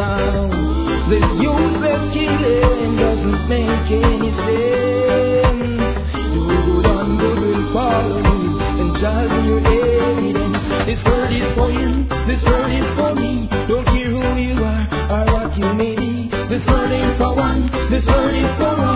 around. This useless killing doesn't make any sense. Do good and good will follow you, and just your evidence. This word is for you, this word is for me. Don't care who you are or what you may be. This word is for one, this word is for one.